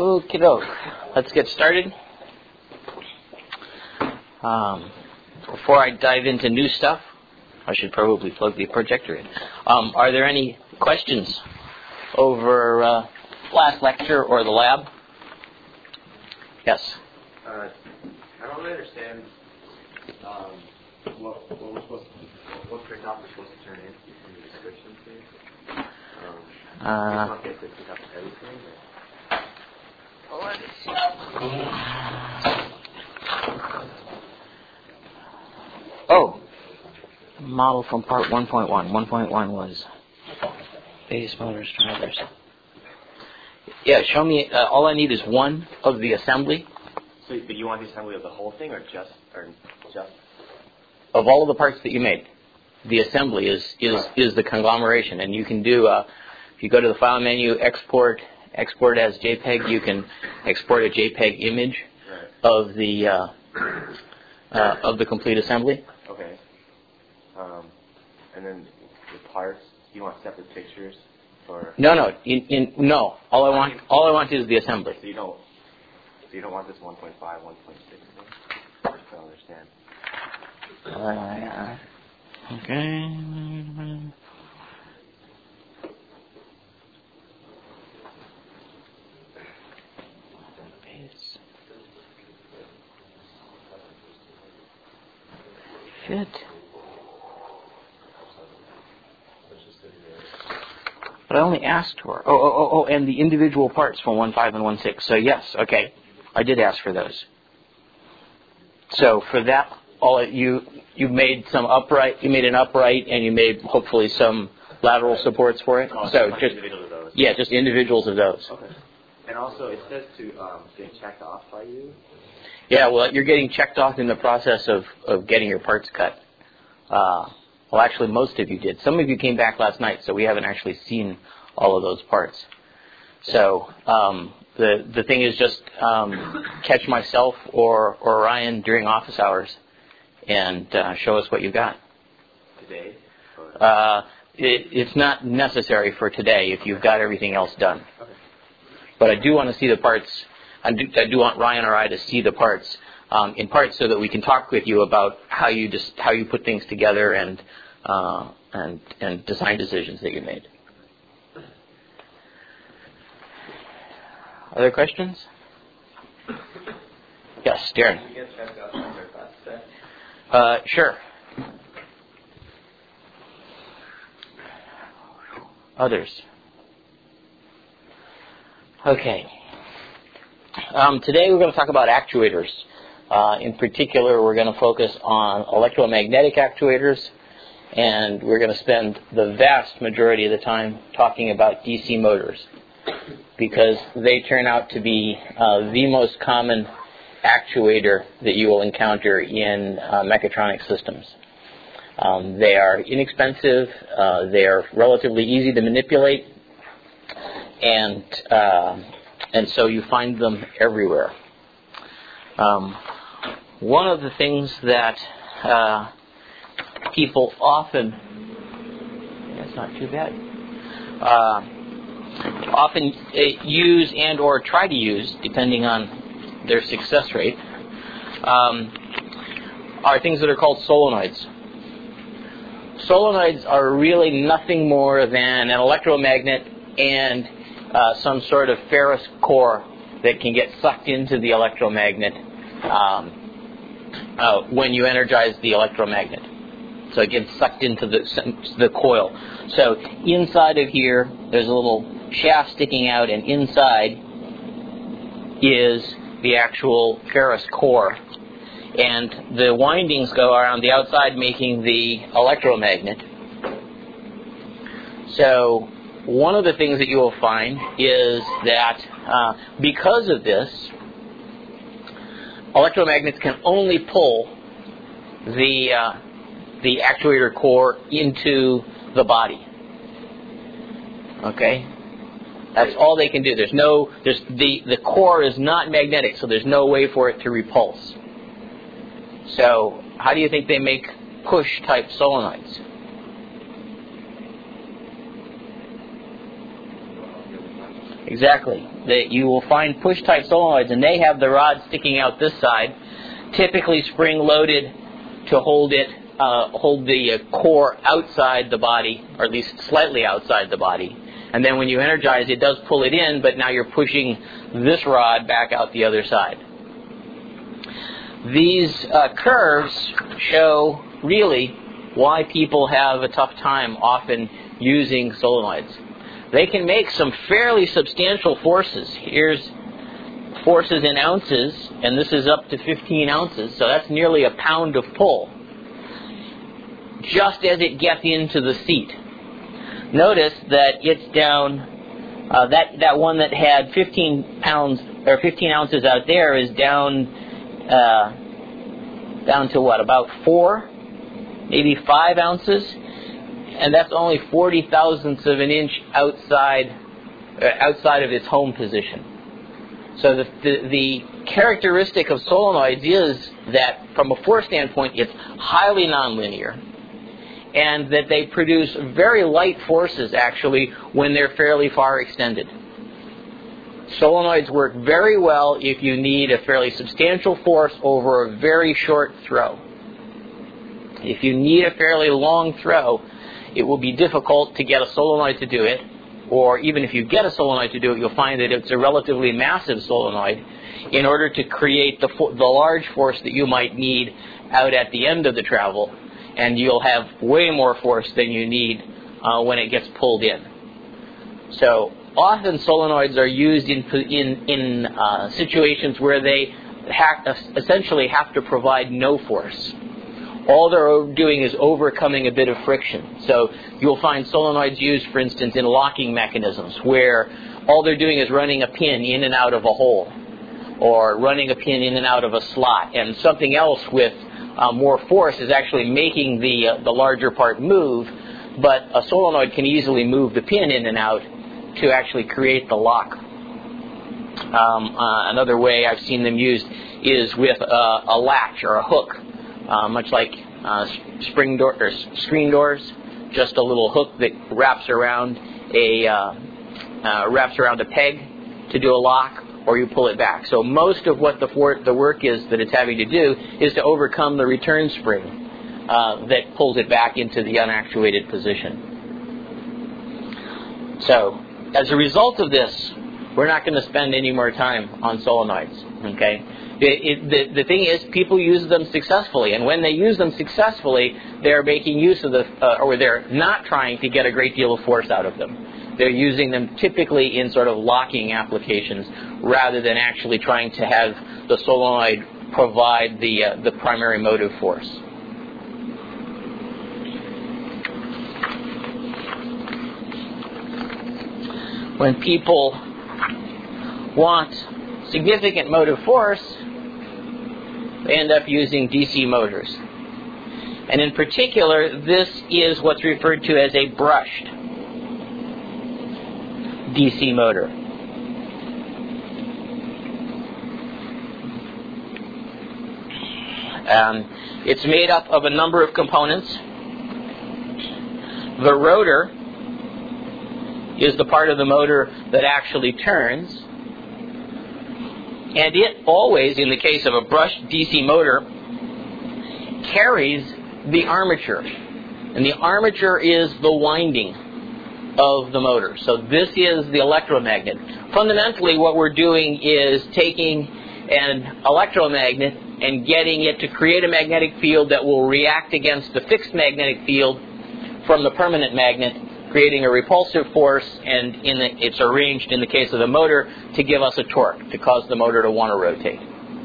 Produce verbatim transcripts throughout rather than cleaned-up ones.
Okie doke. Let's get started. Um, before I dive into new stuff, I should probably plug the projector in. Um, are there any questions over uh, last lecture or the lab? Yes. Uh, I don't really understand um, what, what we're supposed to, what Kirchhoff we're supposed to turn in from the description, please. Um, Uh, you don't get to pick up everything. Oh, model from part one point one. one point one was base motors, drivers. Yeah, show me. Uh, all I need is one of the assembly. So, but you want the assembly of the whole thing, or just, or just of all of the parts that you made? The assembly is is right. is the conglomeration, and you can do. Uh, if you go to the file menu, export, export as JPEG, you can export a JPEG image right. of the uh, uh, of the complete assembly. Okay. Um, and then the parts, you want separate pictures for? No, no, in, in, no. All I want, all I want is the assembly. So you don't, so you don't want this one point five, one point six thing? I don't understand. Uh, okay. Fit. But I only asked for. Oh, oh, oh, oh, and the individual parts from one five and one six. So yes, okay, I did ask for those. So for that, all you you made some upright. You made an upright, and you made hopefully some lateral supports for it. Oh, so just just individuals of those. Yeah, just individuals of those. Okay. And also, it says to um, get checked off by you. Yeah, well, you're getting checked off in the process of, of getting your parts cut. Uh, well, actually, most of you did. Some of you came back last night, so we haven't actually seen all of those parts. So um, the the thing is just um, catch myself or, or Ryan during office hours and uh, show us what you got. Today? Uh, it, it's not necessary for today if you've got everything else done. Okay. But I do want to see the parts. I do, I do want Ryan or I to see the parts, um, in part so that we can talk with you about how you just how you put things together and uh, and and design decisions that you made. Other questions? Yes, Darren. Can you get checked out on their class today? Uh, sure. Others. Okay. Um, today we're going to talk about actuators. Uh, in particular, we're going to focus on electromagnetic actuators, and we're going to spend the vast majority of the time talking about D C motors, because they turn out to be uh, the most common actuator that you will encounter in uh, mechatronic systems. Um, they are inexpensive, uh, they are relatively easy to manipulate, and uh, and so you find them everywhere. Um, one of the things that uh, people often, that's not too bad, uh, often uh, use and or try to use, depending on their success rate, um, are things that are called solenoids. Solenoids are really nothing more than an electromagnet and uh, some sort of ferrous core that can get sucked into the electromagnet um, uh, when you energize the electromagnet. So it gets sucked into the the coil. So inside of here, there's a little shaft sticking out, and inside is the actual ferrous core. And the windings go around the outside, making the electromagnet. So one of the things that you will find is that uh, because of this, electromagnets can only pull the uh, the actuator core into the body. Okay? That's all they can do. There's no, there's the, the core is not magnetic, so there's no way for it to repulse. So, how do you think they make push-type solenoids? Exactly. That you will find push-type solenoids, and they have the rod sticking out this side, typically spring-loaded to hold it, uh, hold the uh, core outside the body, or at least slightly outside the body. And then when you energize, it does pull it in, but now you're pushing this rod back out the other side. These uh, curves show really why people have a tough time often using solenoids. They can make some fairly substantial forces. Here's forces in ounces, and this is up to fifteen ounces, so that's nearly a pound of pull, just as it gets into the seat. Notice that it's down, uh, that, that one that had fifteen pounds, or fifteen ounces out there is down, uh, down to what, about four, maybe five ounces? And that's only forty thousandths of an inch outside uh, outside of its home position. So the, the the characteristic of solenoids is that, from a force standpoint, it's highly nonlinear, and that they produce very light forces, actually, when they're fairly far extended. Solenoids work very well if you need a fairly substantial force over a very short throw. If you need a fairly long throw, it will be difficult to get a solenoid to do it, or even if you get a solenoid to do it, you'll find that it's a relatively massive solenoid in order to create the, fo- the large force that you might need out at the end of the travel, and you'll have way more force than you need uh, when it gets pulled in. So often solenoids are used in, in, in uh, situations where they ha- essentially have to provide no force. All they're doing is overcoming a bit of friction. So you'll find solenoids used, for instance, in locking mechanisms, where all they're doing is running a pin in and out of a hole, or running a pin in and out of a slot, and something else with uh, more force is actually making the uh, the larger part move, but a solenoid can easily move the pin in and out to actually create the lock. Um, uh, another way I've seen them used is with uh, a latch or a hook. Uh, much like uh, spring door or screen doors, just a little hook that wraps around a uh, uh, wraps around a peg to do a lock, or you pull it back. So most of what the for- the work is that it's having to do is to overcome the return spring uh, that pulls it back into the unactuated position. So as a result of this, we're not going to spend any more time on solenoids. Okay. It, it, the, the thing is, people use them successfully, and when they use them successfully, they're making use of the, uh, or they're not trying to get a great deal of force out of them. They're using them typically in sort of locking applications, rather than actually trying to have the solenoid provide the uh, the primary motive force. When people want significant motive force, they end up using D C motors. And in particular, this is what's referred to as a brushed D C motor. Um, it's made up of a number of components. The rotor is the part of the motor that actually turns. And it always, in the case of a brushed D C motor, carries the armature. And the armature is the winding of the motor. So this is the electromagnet. Fundamentally, what we're doing is taking an electromagnet and getting it to create a magnetic field that will react against the fixed magnetic field from the permanent magnet, creating a repulsive force, and in the, it's arranged in the case of the motor to give us a torque, to cause the motor to want to rotate.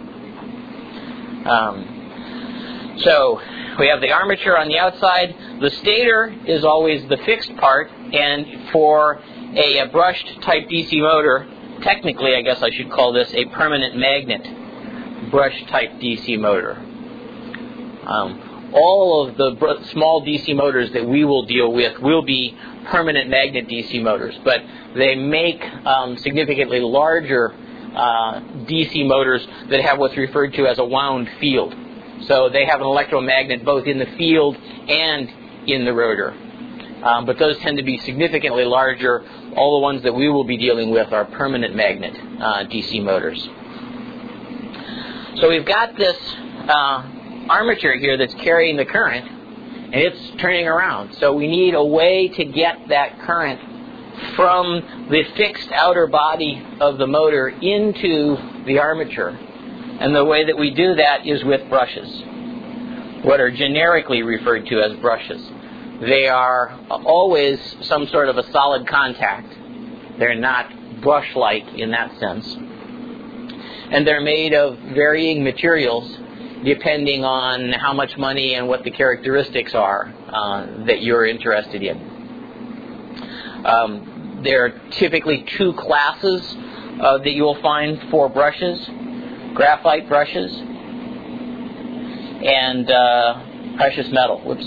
Um, so we have the armature on the outside. The stator is always the fixed part, and for a, a brushed type D C motor, technically I guess I should call this a permanent magnet brush type D C motor. Um, all of the br- small D C motors that we will deal with will be permanent magnet D C motors, but they make um, significantly larger uh, D C motors that have what's referred to as a wound field. So they have an electromagnet both in the field and in the rotor. um, but those tend to be significantly larger. All the ones that we will be dealing with are permanent magnet uh, D C motors. So we've got this uh, armature here that's carrying the current, and it's turning around. So we need a way to get that current from the fixed outer body of the motor into the armature. And the way that we do that is with brushes, what are generically referred to as brushes. They are always some sort of a solid contact. They're not brush-like in that sense. And they're made of varying materials depending on how much money and what the characteristics are uh, that you're interested in. Um, there are typically two classes uh, that you will find for brushes: graphite brushes and uh, precious metal. Whoops.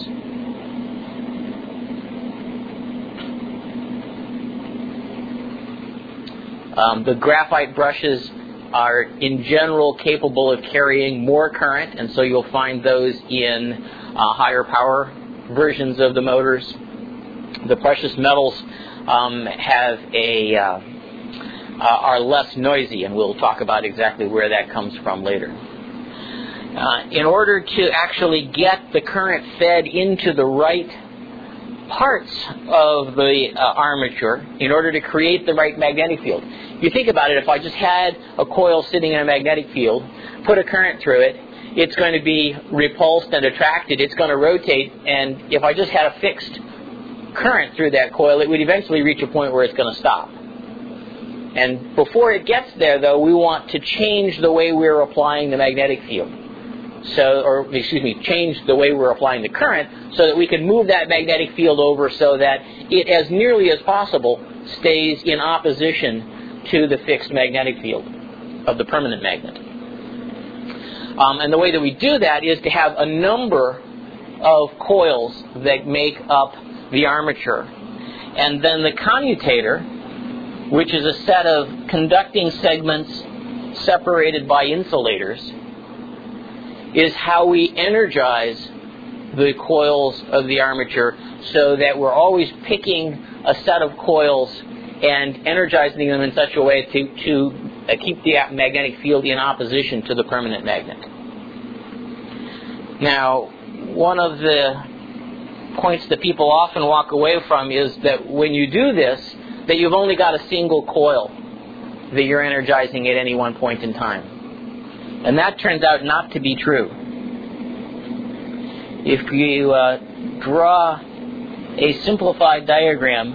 Um, the graphite brushes are in general capable of carrying more current, and so you'll find those in uh, higher power versions of the motors. The precious metals um, have a uh, uh, are less noisy, and we'll talk about exactly where that comes from later. Uh, in order to actually get the current fed into the right parts of the uh, armature, in order to create the right magnetic field. You think about it, if I just had a coil sitting in a magnetic field, put a current through it, it's going to be repulsed and attracted, it's going to rotate, and if I just had a fixed current through that coil, it would eventually reach a point where it's going to stop. And before it gets there, though, we want to change the way we're applying the magnetic field. So, or excuse me, change the way we're applying the current so that we can move that magnetic field over so that it, as nearly as possible, stays in opposition to the fixed magnetic field of the permanent magnet. Um, and the way that we do that is to have a number of coils that make up the armature. And then the commutator, which is a set of conducting segments separated by insulators, is how we energize the coils of the armature so that we're always picking a set of coils and energizing them in such a way to, to uh, keep the magnetic field in opposition to the permanent magnet. Now, one of the points that people often walk away from is that when you do this, that you've only got a single coil that you're energizing at any one point in time. And that turns out not to be true. If you uh, draw a simplified diagram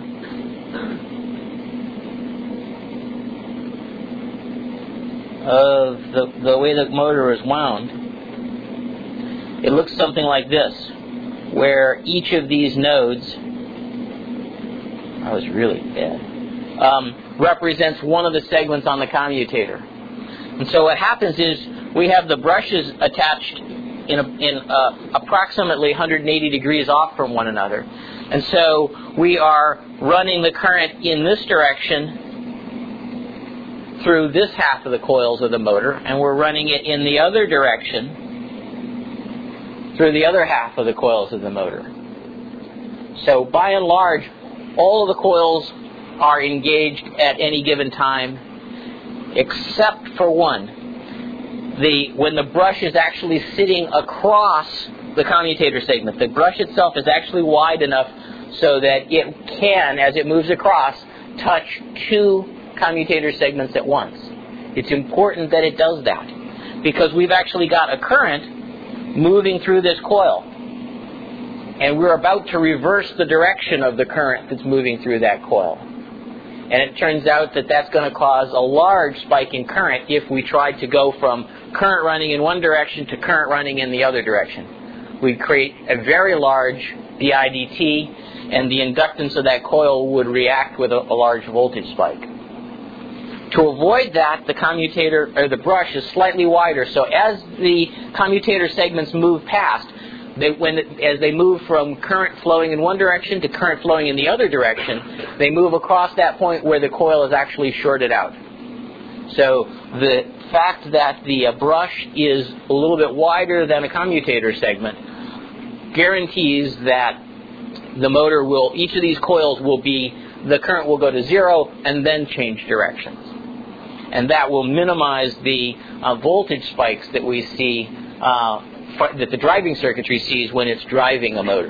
of the, the way the motor is wound, it looks something like this, where each of these nodes, that was really bad, um, represents one of the segments on the commutator. And so what happens is we have the brushes attached in, a, in uh, approximately one hundred eighty degrees off from one another. And so we are running the current in this direction through this half of the coils of the motor, and we're running it in the other direction through the other half of the coils of the motor. So by and large, all of the coils are engaged at any given time, except for one. The, when the brush is actually sitting across the commutator segment, the brush itself is actually wide enough so that it can, as it moves across, touch two commutator segments at once. It's important that it does that because we've actually got a current moving through this coil, and we're about to reverse the direction of the current that's moving through that coil. And it turns out that that's going to cause a large spike in current if we tried to go from current running in one direction to current running in the other direction. We'd create a very large D I D T, and the inductance of that coil would react with a, a large voltage spike. To avoid that, the commutator, or the brush, is slightly wider. So as the commutator segments move past, They, when it, as they move from current flowing in one direction to current flowing in the other direction, they move across that point where the coil is actually shorted out. So the fact that the uh, brush is a little bit wider than a commutator segment guarantees that the motor will, each of these coils will be, the current will go to zero and then change directions. And that will minimize the uh, voltage spikes that we see, uh, that the driving circuitry sees when it's driving a motor.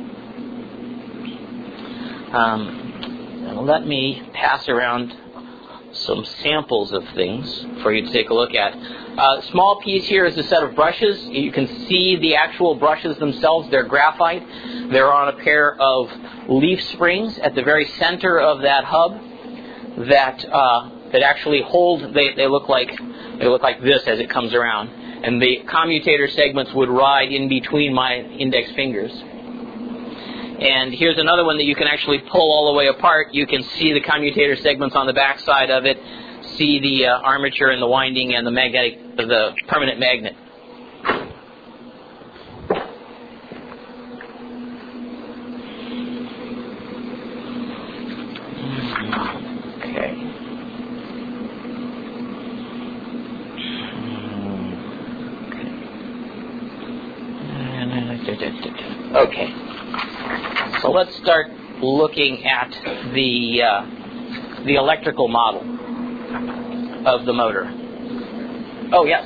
Um, let me pass around some samples of things for you to take a look at. Uh, small piece here is a set of brushes. You can see the actual brushes themselves. They're graphite. They're on a pair of leaf springs at the very center of that hub that uh, that actually hold. They, they look like they look like this as it comes around, and the commutator segments would ride in between my index fingers. And here's another one that you can actually pull all the way apart. You can see the commutator segments on the back side of it, see the uh, armature and the winding and the magnetic, the permanent magnet. Okay. Okay. So let's start looking at the uh, the electrical model of the motor. Oh, yes.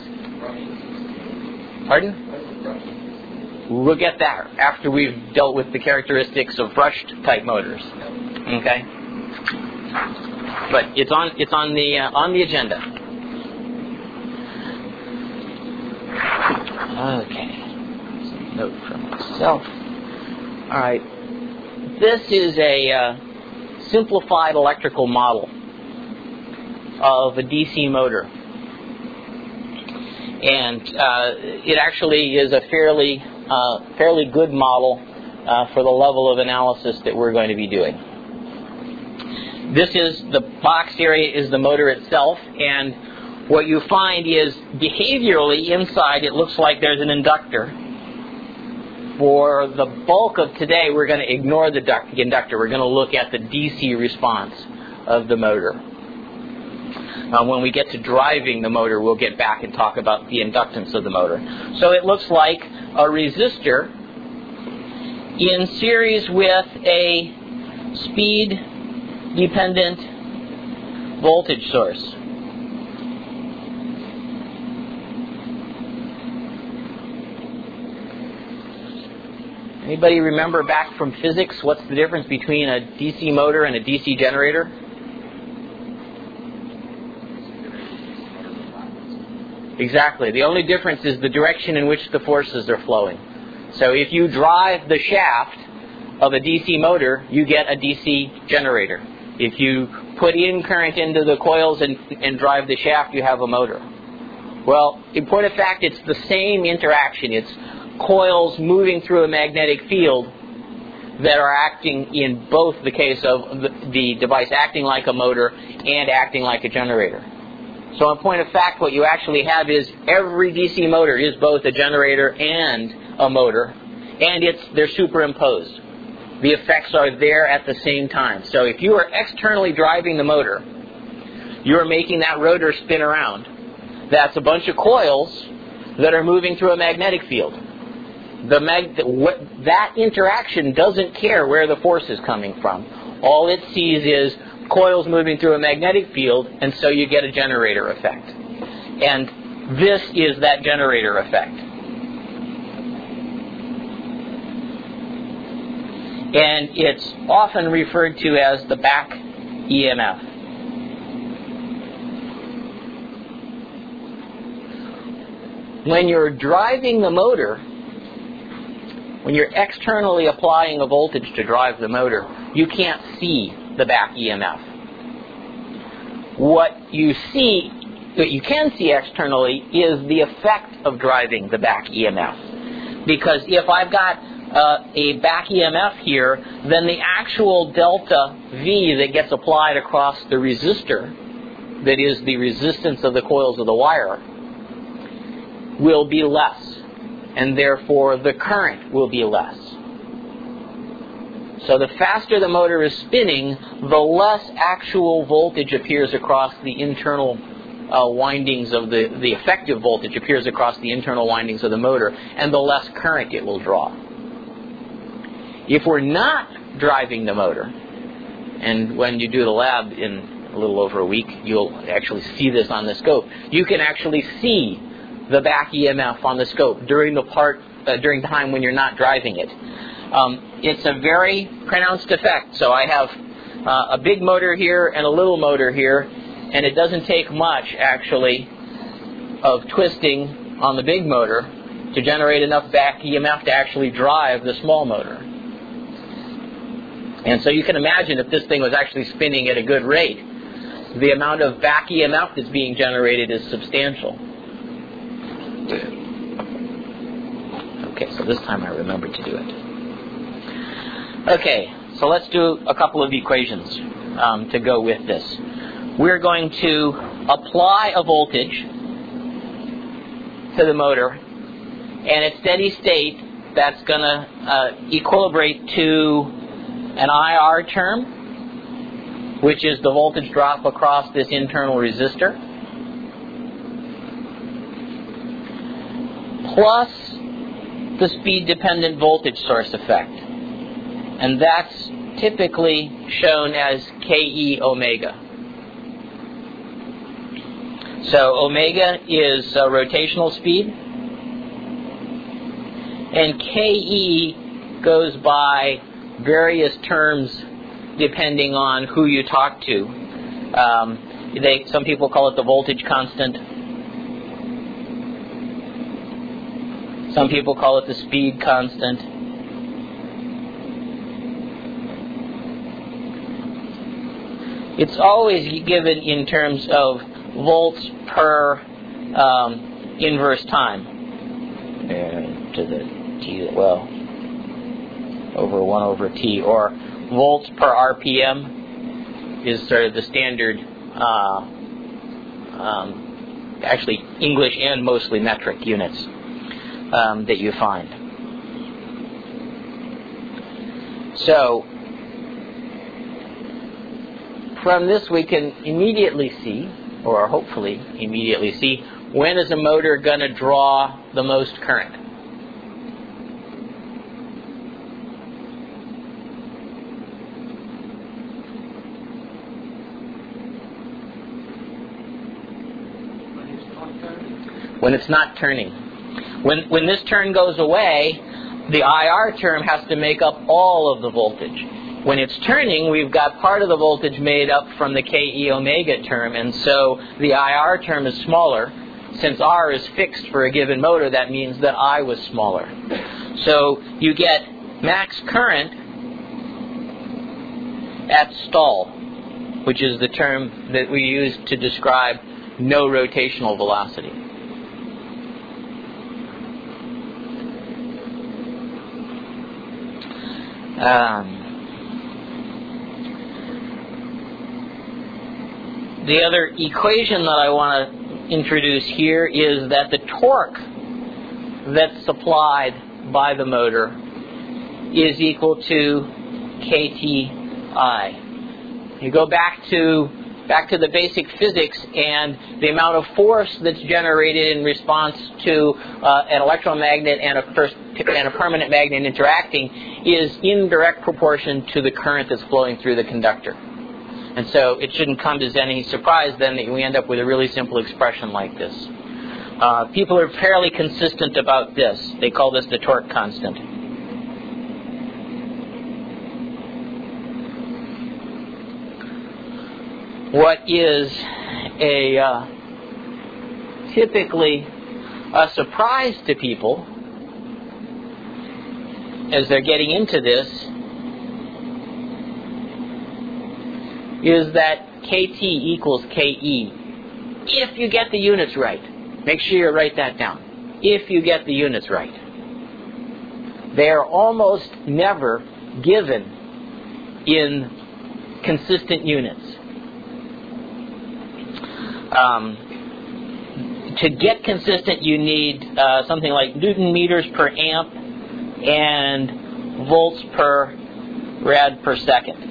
Pardon? We'll get that after we've dealt with the characteristics of brushed type motors. Okay. But it's on it's on the uh, on the agenda. Okay. Some note for myself. All right. This is a uh, simplified electrical model of a D C motor. And uh, it actually is a fairly uh, fairly good model uh, for the level of analysis that we're going to be doing. This is the box area is the motor itself, and what you find is behaviorally inside it looks like there's an inductor. For the bulk of today, we're going to ignore the inductor. We're going to look at the D C response of the motor. Uh, when we get to driving the motor, we'll get back and talk about the inductance of the motor. So it looks like a resistor in series with a speed-dependent voltage source. Anybody remember back from physics what's the difference between a D C motor and a D C generator? Exactly. The only difference is the direction in which the forces are flowing. So if you drive the shaft of a D C motor, you get a D C generator. If you put in current into the coils and, and drive the shaft, you have a motor. Well, in point of fact, it's the same interaction. It's coils moving through a magnetic field that are acting in both the case of the, the device acting like a motor and acting like a generator. So in point of fact, what you actually have is every D C motor is both a generator and a motor, and it's they're superimposed. The effects are there at the same time. So if you are externally driving the motor, you're making that rotor spin around. That's a bunch of coils that are moving through a magnetic field. The mag- what, that interaction doesn't care where the force is coming from. All it sees is coils moving through a magnetic field, and so you get a generator effect. And this is that generator effect. And it's often referred to as the back E M F. When you're driving the motor, when you're externally applying a voltage to drive the motor, you can't see the back E M F. What you see, what you can see externally is the effect of driving the back E M F. Because if I've got uh, a back E M F here, then the actual delta V that gets applied across the resistor, that is the resistance of the coils of the wire, will be less. And therefore the current will be less. So the faster the motor is spinning, the less actual voltage appears across the internal uh, windings of the, the effective voltage appears across the internal windings of the motor, and the less current it will draw. If we're not driving the motor. And when you do the lab in a little over a week, you'll actually see this on the scope. You can actually see the back E M F on the scope during the part uh, during the time when you're not driving it. Um, it's a very pronounced effect. So I have uh, a big motor here and a little motor here, and it doesn't take much actually of twisting on the big motor to generate enough back E M F to actually drive the small motor. And so you can imagine if this thing was actually spinning at a good rate, the amount of back E M F that's being generated is substantial. Okay, so this time I remembered to do it. Okay, so let's do a couple of equations um, to go with this. We're going to apply a voltage to the motor, and at steady state, that's going to uh, equilibrate to an I R term, which is the voltage drop across this internal resistor, plus the speed-dependent voltage source effect. And that's typically shown as K E omega. So omega is uh, rotational speed, and K E goes by various terms depending on who you talk to. Um, they, some people call it the voltage constant. Some people call it the speed constant. It's always given in terms of volts per um, inverse time. And to the t, well, over one over t, or volts per R P M is sort of the standard, uh, um, actually English and mostly metric units um, that you find. So from this we can immediately see, or hopefully immediately see, when is a motor going to draw the most current. When it's not turning. When when this turn goes away, the I R term has to make up all of the voltage. When it's turning, we've got part of the voltage made up from the K E omega term, and so the I R term is smaller. Since R is fixed for a given motor, that means that I was smaller. So you get max current at stall, which is the term that we use to describe no rotational velocity. Um, the other equation that I want to introduce here is that the torque that's supplied by the motor is equal to K T I. You go back to back to the basic physics, and the amount of force that's generated in response to uh, an electromagnet and a, first, and a permanent magnet interacting is in direct proportion to the current that's flowing through the conductor. And so it shouldn't come as any surprise then that we end up with a really simple expression like this. Uh, people are fairly consistent about this. They call this the torque constant. What is a uh, typically a surprise to people as they're getting into this is that K T equals K E. If you get the units right. Make sure you write that down. If you get the units right. They are almost never given in consistent units. Um, to get consistent, you need uh, something like Newton meters per amp and volts per rad per second.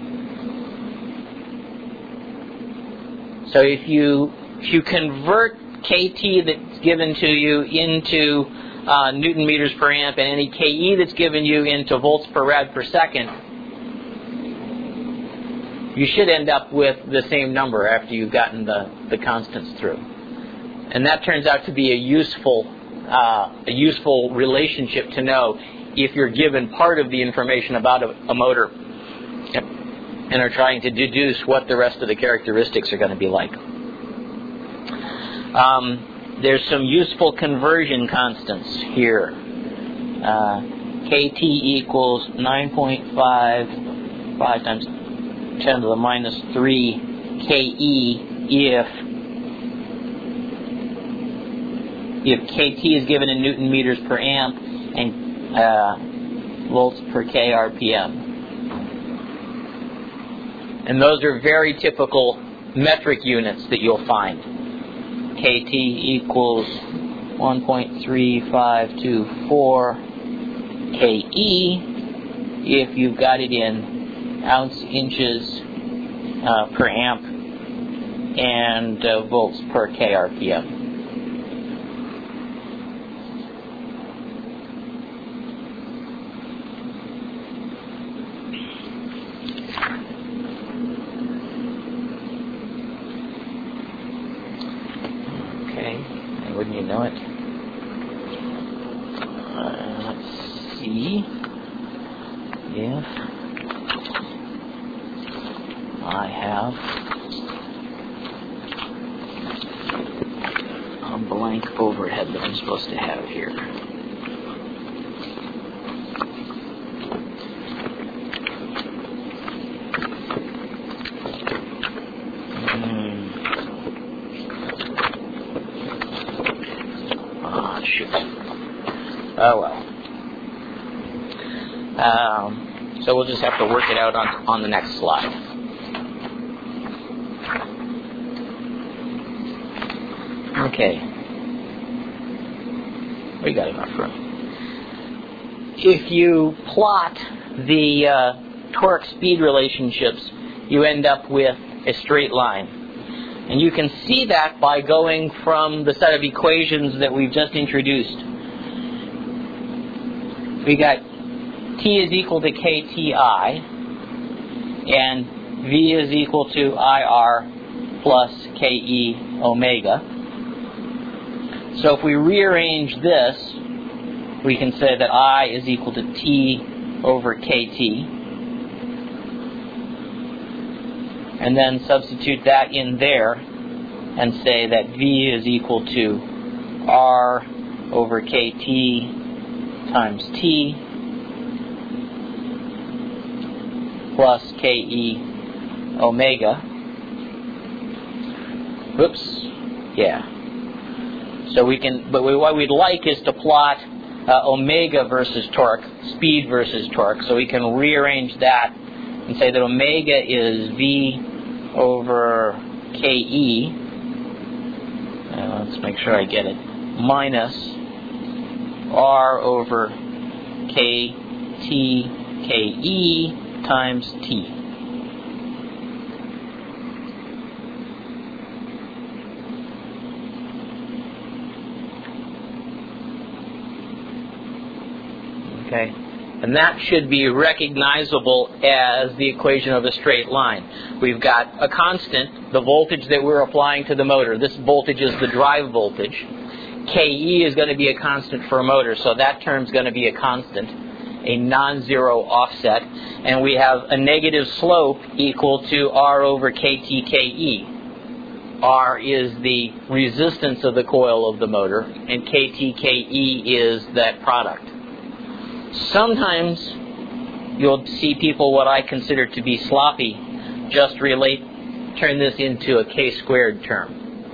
So if you if you convert K T that's given to you into uh, Newton meters per amp and any K E that's given you into volts per rad per second, you should end up with the same number after you've gotten the, the constants through. And that turns out to be a useful uh, a useful relationship to know if you're given part of the information about a, a motor and are trying to deduce what the rest of the characteristics are going to be like. Um, there's some useful conversion constants here. Uh, K T equals nine point five, five times ten to the minus three K E if if K T is given in Newton meters per amp and uh, volts per K R P M. And those are very typical metric units that you'll find. K T equals one point three five two four K E if you've got it in ounce inches uh, per amp and uh, volts per K R P M. Wouldn't you know it? Uh, let's see if I have a blank overhead that I'm supposed to have here. Oh well. Um, so we'll just have to work it out on, on the next slide. Okay. We got enough room. If you plot the uh, torque-speed relationships, you end up with a straight line. And you can see that by going from the set of equations that we've just introduced. We got T is equal to K T I, and V is equal to I R plus K E omega. So if we rearrange this, we can say that I is equal to T over K T. And then substitute that in there and say that V is equal to R over K T times T plus K E omega. Oops. Yeah. So we can, but we, what we'd like is to plot uh, omega versus torque, speed versus torque. So we can rearrange that and say that omega is V over K E. Uh, let's make sure I get it. Minus R over K T K E times T. Okay, and that should be recognizable as the equation of a straight line. We've got a constant, the voltage that we're applying to the motor. This voltage is the drive voltage. K E is going to be a constant for a motor, so that term's going to be a constant, a non-zero offset. And we have a negative slope equal to R over K T K E. R is the resistance of the coil of the motor, and K T K E is that product. Sometimes you'll see people, what I consider to be sloppy, just relate, turn this into a K squared term.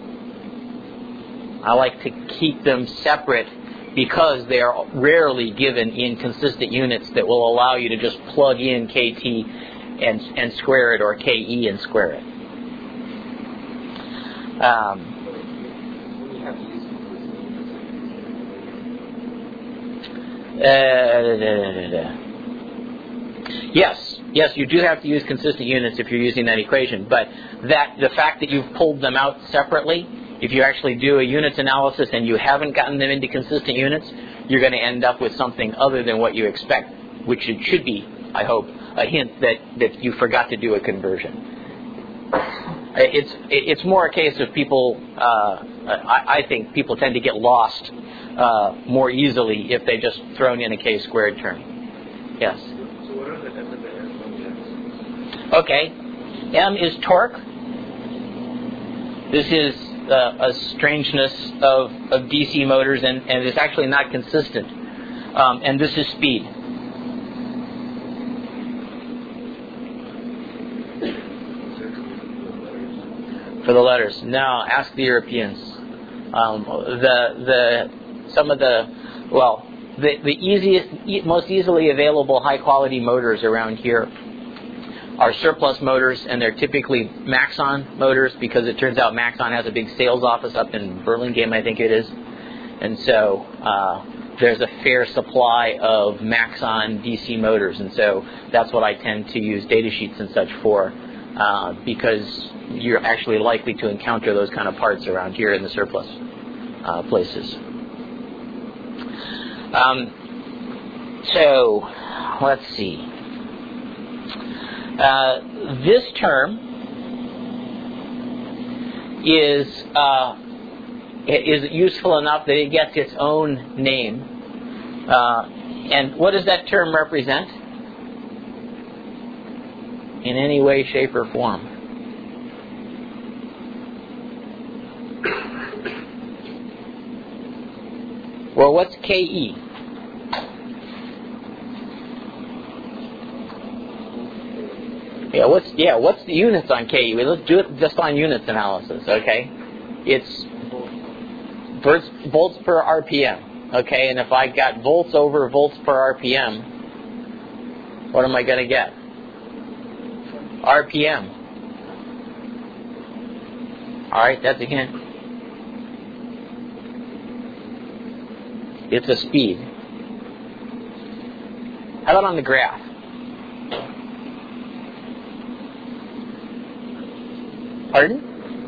I like to keep them separate because they are rarely given in consistent units that will allow you to just plug in K T and, and square it, or K E and square it. Um, Uh, da, da, da, da. Yes, yes, you do have to use consistent units if you're using that equation, but that the fact that you've pulled them out separately, if you actually do a units analysis and you haven't gotten them into consistent units, you're going to end up with something other than what you expect, which it should be, I hope, a hint that, that you forgot to do a conversion. It's it's more a case of people. Uh, I, I think people tend to get lost uh, more easily if they just thrown in a k squared term. Yes. So what are the M and the M? Okay. M is torque. This is uh, a strangeness of, of D C motors, and, and it's actually not consistent. Um, and this is speed. For the letters. Now, ask the Europeans. Um, the the some of the well, the the easiest, e- most easily available high quality motors around here are surplus motors, and they're typically Maxon motors because it turns out Maxon has a big sales office up in Burlingame, I think it is, and so uh, there's a fair supply of Maxon D C motors, and so that's what I tend to use data sheets and such for. Uh, because you're actually likely to encounter those kind of parts around here in the surplus uh, places. Um, so, let's see. Uh, this term is uh, is useful enough that it gets its own name. Uh, and what does that term represent? In any way, shape, or form. Well, what's K E? Yeah, what's yeah, what's the units on K E? Well, let's do it just on units analysis, okay? It's volts, volts per R P M, okay? And if I got volts over volts per R P M, what am I going to get? R P M. All right, that's a hint. It's a speed. How about on the graph? Pardon?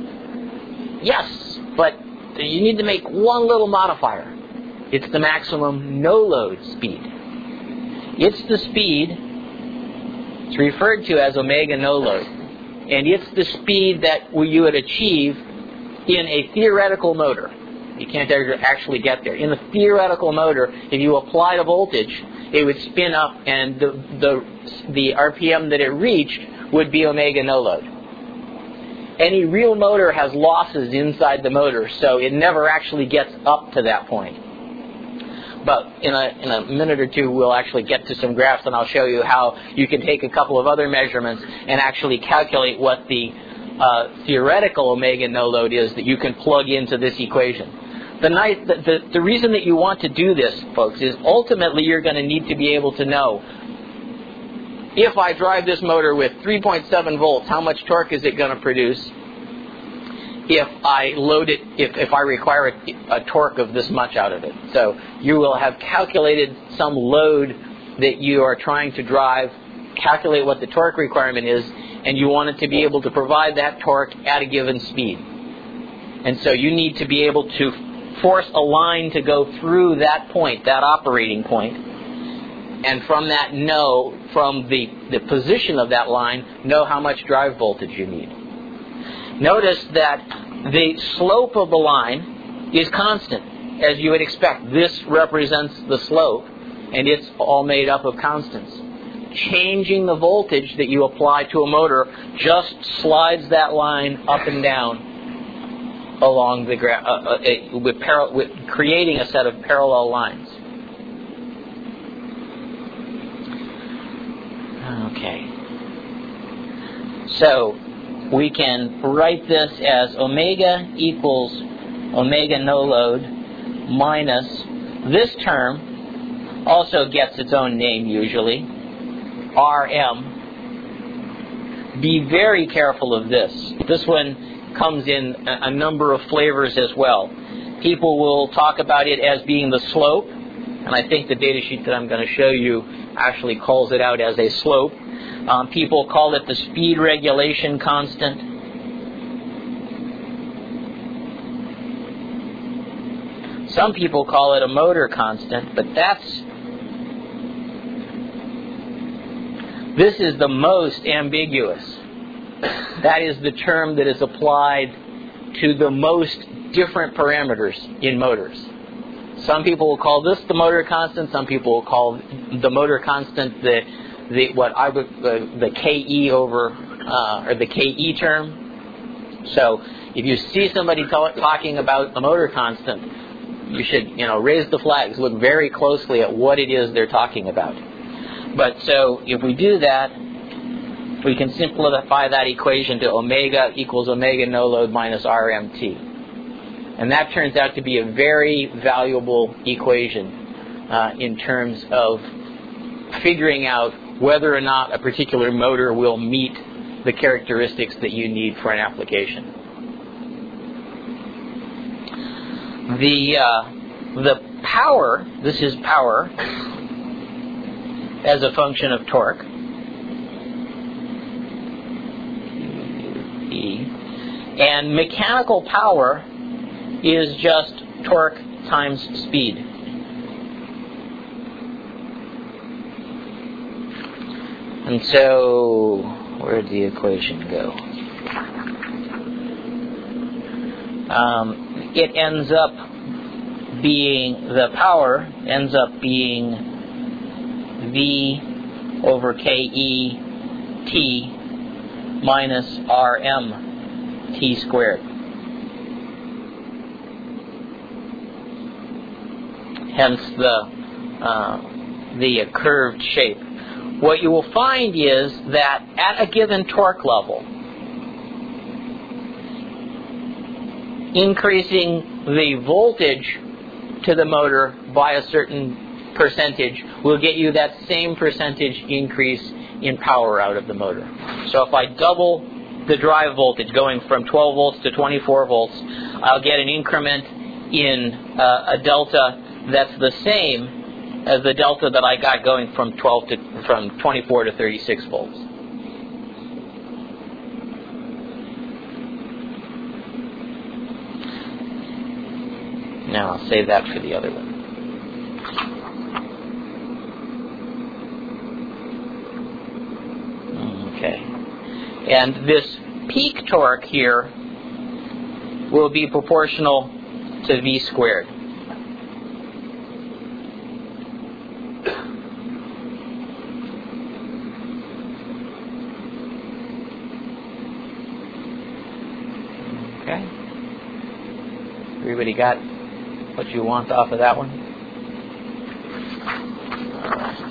Yes, but you need to make one little modifier. It's the maximum no-load speed. It's the speed. It's referred to as omega no-load. And it's the speed that you would achieve in a theoretical motor. You can't actually get there. In a theoretical motor, if you applied a voltage, it would spin up, and the the, the R P M that it reached would be omega no-load. Any real motor has losses inside the motor, so it never actually gets up to that point. But in a in a minute or two, we'll actually get to some graphs, and I'll show you how you can take a couple of other measurements and actually calculate what the uh, theoretical omega no-load is that you can plug into this equation. The, nice, the, the, the reason that you want to do this, folks, is ultimately you're going to need to be able to know, if I drive this motor with three point seven volts, how much torque is it going to produce? If I load it, if, if I require a, a torque of this much out of it. So you will have calculated some load that you are trying to drive, calculate what the torque requirement is, and you want it to be able to provide that torque at a given speed. And so you need to be able to force a line to go through that point, that operating point, and from that know, from the, the position of that line, know how much drive voltage you need. Notice that the slope of the line is constant, as you would expect. This represents the slope, and it's all made up of constants. Changing the voltage that you apply to a motor just slides that line up and down along the gra- uh, uh, with, par- with creating a set of parallel lines. Okay. So we can write this as omega equals omega no load minus this term also gets its own name usually, R M. Be very careful of this. This one comes in a number of flavors as well. People will talk about it as being the slope, and I think the data sheet that I'm going to show you actually calls it out as a slope. Um, people call it the speed regulation constant. Some people call it a motor constant, but that's This is the most ambiguous. That is the term that is applied to the most different parameters in motors. Some people will call this the motor constant. Some people will call the motor constant the the what I would the, the K E over uh, or the K E term. So if you see somebody tell, talking about the motor constant, you should you know raise the flags. Look very closely at what it is they're talking about. But so if we do that, we can simplify that equation to omega equals omega no load minus R M T. And that turns out to be a very valuable equation uh, in terms of figuring out whether or not a particular motor will meet the characteristics that you need for an application. The, uh, the power, this is power as a function of torque. And mechanical power is just torque times speed. And so, where did the equation go? Um, it ends up being, the power ends up being V over K E T minus R M T squared. Hence the uh, the curved shape. What you will find is that at a given torque level, increasing the voltage to the motor by a certain percentage will get you that same percentage increase in power out of the motor. So if I double the drive voltage going from twelve volts to twenty-four volts, I'll get an increment in uh, a delta that's the same as the delta that I got going from twelve to from twenty-four to thirty-six volts. Now I'll save that for the other one. Okay. And this peak torque here will be proportional to V squared. Okay. Everybody got what you want off of that one? All right.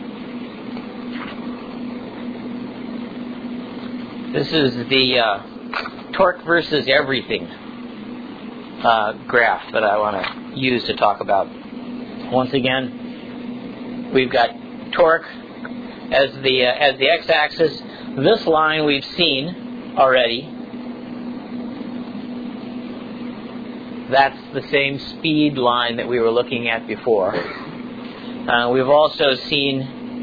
This is the uh, torque versus everything uh, graph that I want to use to talk about. Once again, we've got torque as the uh, as the x-axis. This line we've seen already. That's the same speed line that we were looking at before. Uh, we've also seen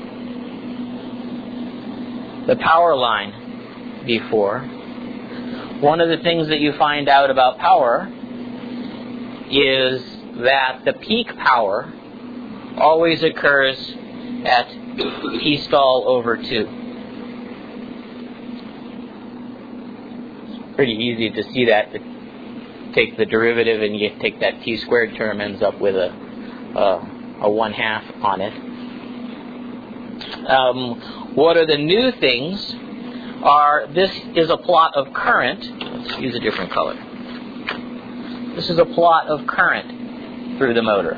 the power line before. One of the things that you find out about power is that the peak power always occurs at T stall over two. It's pretty easy to see that. Take the derivative and you take that T squared term, ends up with a a, a one half on it. Um, what are the new things? Are this is a plot of current. Let's use a different color. This is a plot of current through the motor.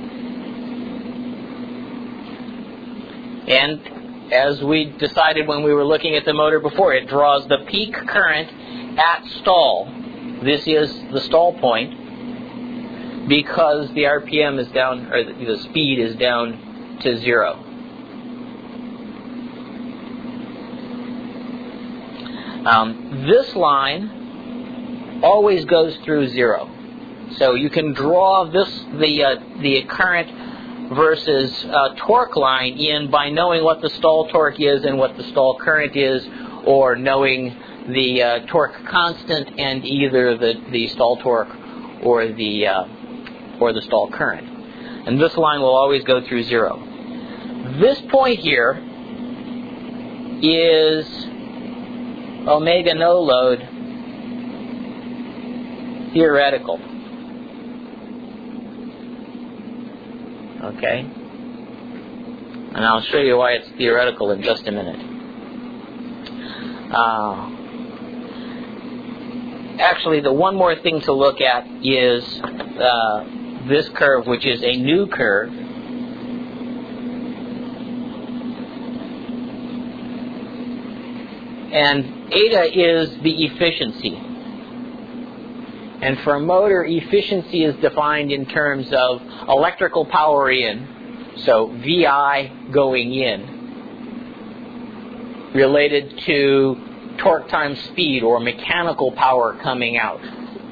And as we decided when we were looking at the motor before, it draws the peak current at stall. This is the stall point because the R P M is down, or the, the speed is down to zero. Um, this line always goes through zero. So you can draw this the uh, the current versus uh, torque line in by knowing what the stall torque is and what the stall current is, or knowing the uh, torque constant and either the, the stall torque or the uh, or the stall current. And this line will always go through zero. This point here is omega no load theoretical? Okay. And I'll show you why it's theoretical in just a minute. Uh, actually, the one more thing to look at is uh, this curve, which is a new curve. And eta is the efficiency. And for a motor, efficiency is defined in terms of electrical power in, so V I going in, related to torque times speed, or mechanical power coming out.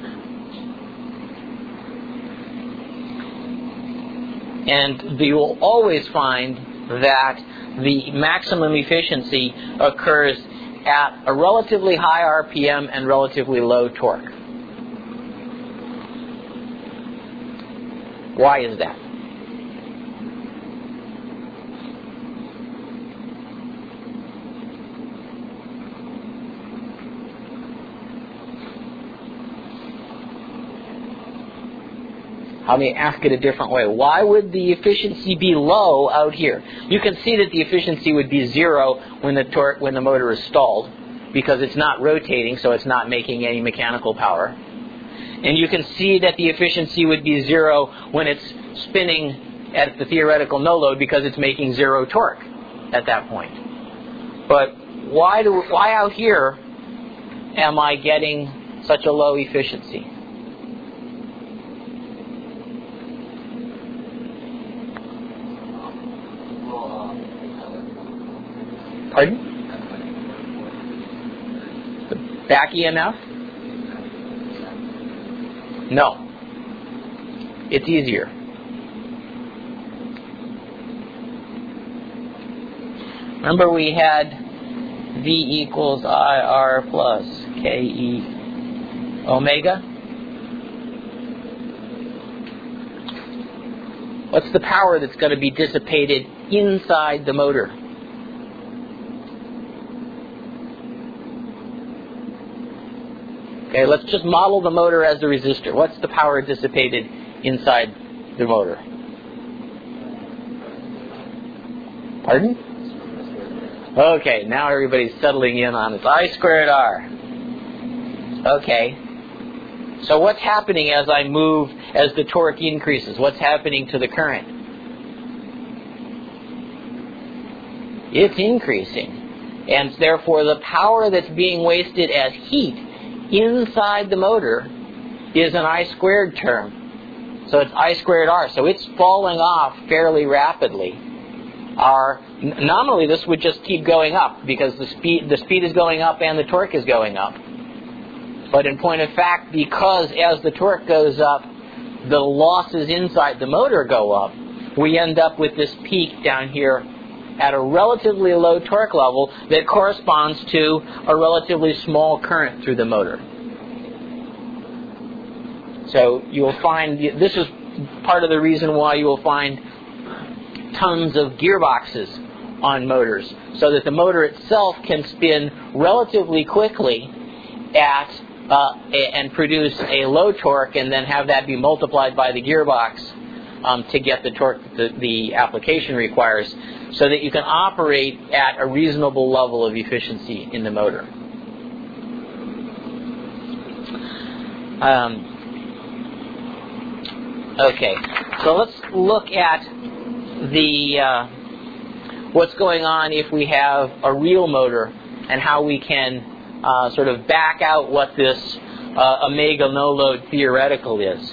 And you will always find that the maximum efficiency occurs at a relatively high R P M and relatively low torque. Why is that? Let me ask it a different way. Why would the efficiency be low out here? You can see that the efficiency would be zero when the torque, when the motor is stalled, because it's not rotating, so it's not making any mechanical power. And you can see that the efficiency would be zero when it's spinning at the theoretical no load, because it's making zero torque at that point. But why do why out here am I getting such a low efficiency? Pardon? The back E M F? No. It's easier. Remember, we had V equals I R plus K E omega? What's the power that's going to be dissipated inside the motor? Okay, let's just model the motor as the resistor. What's the power dissipated inside the motor? Pardon? Okay, now everybody's settling in on it. I squared R. Okay. So what's happening as I move, as the torque increases? What's happening to the current? It's increasing. And therefore, the power that's being wasted as heat inside the motor is an I squared term. So it's I squared R. So it's falling off fairly rapidly. Our, nominally, this would just keep going up because the speed, the speed is going up and the torque is going up. But in point of fact, because as the torque goes up, the losses inside the motor go up, we end up with this peak down here at a relatively low torque level that corresponds to a relatively small current through the motor. So you will find, this is part of the reason why you will find tons of gearboxes on motors, so that the motor itself can spin relatively quickly at uh, and produce a low torque, and then have that be multiplied by the gearbox um, to get the torque that the application requires, so that you can operate at a reasonable level of efficiency in the motor. Um, okay, so let's look at the uh, what's going on if we have a real motor, and how we can uh, sort of back out what this uh, omega no-load theoretical is.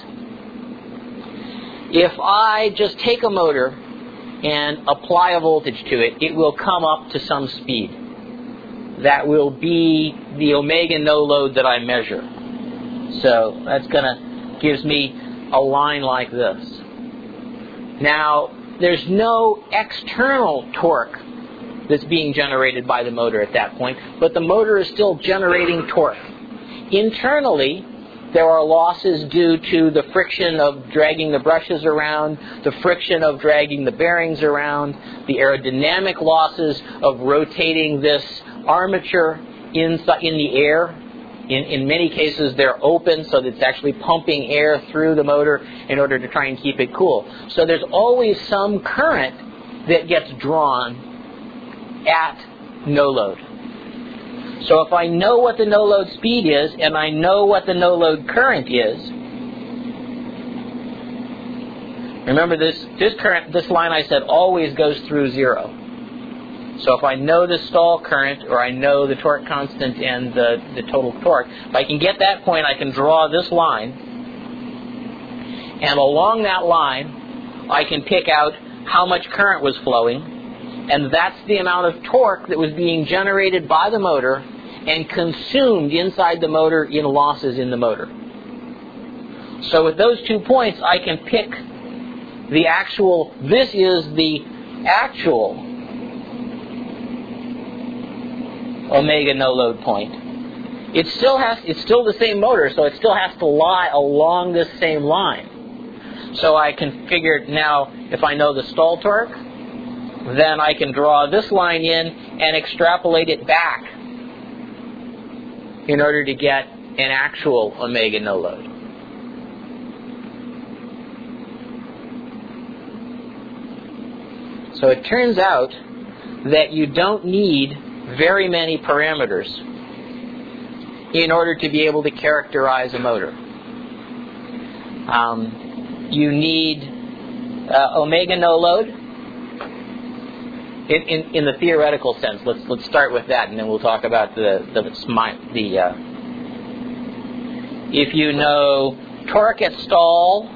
If I just take a motor and apply a voltage to it, it will come up to some speed. That will be the omega no-load that I measure. So that's going to gives me a line like this. Now, there's no external torque that's being generated by the motor at that point, but the motor is still generating torque. Internally, There are losses due to the friction of dragging the brushes around, the friction of dragging the bearings around, the aerodynamic losses of rotating this armature in, in the air. In, in many cases, they're open, so that it's actually pumping air through the motor in order to try and keep it cool. So there's always some current that gets drawn at no load. So if I know what the no-load speed is, and I know what the no-load current is, remember this, this current, this line I said always goes through zero. So if I know the stall current, or I know the torque constant and the, the total torque, if I can get that point, I can draw this line, and along that line, I can pick out how much current was flowing, and that's the amount of torque that was being generated by the motor and consumed inside the motor in losses in the motor. So with those two points, I can pick the actual, this is the actual omega no-load point. It still has, it's still the same motor, so it still has to lie along this same line. So I can figure now, if I know the stall torque, then I can draw this line in and extrapolate it back in order to get an actual omega no-load. So it turns out that you don't need very many parameters in order to be able to characterize a motor. Um, you need uh, omega no-load. In, in, in the theoretical sense, let's let's start with that, and then we'll talk about the the, the uh, if you know torque at stall